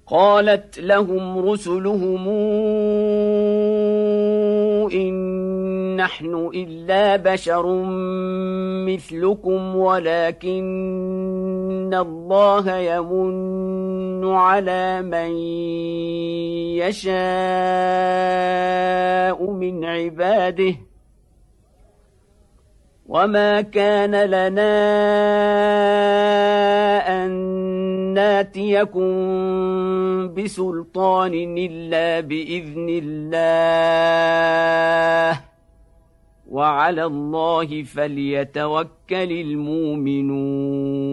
قالت لهم رسلهم إن نحن إلا بشر مثلكم ولكن الله يمن على من يشاء من عباده وما كان لنا أن ناتيكم بسلطان إلا بإذن الله وعلى الله فليتوكل المؤمنون